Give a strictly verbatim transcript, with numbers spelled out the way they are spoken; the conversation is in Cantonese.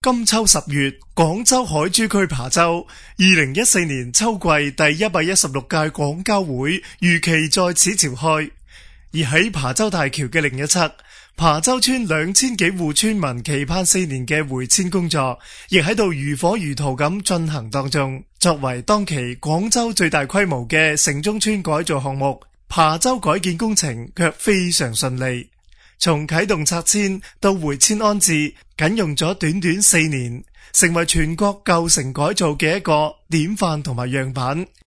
金秋十月，廣州海珠區琶洲二零一四年秋季第一百一十六屆廣交會如期在此召開。而喺琶洲大橋嘅另一側，琶洲村兩千幾戶村民期盼四年嘅回遷工作，亦喺度如火如荼咁進行當中。作為當期廣州最大規模嘅城中村改造項目，琶洲改建工程卻非常順利。從啟動拆遷到回遷安置，僅用咗短短四年，成為全國舊城改造嘅一個典範同埋樣板。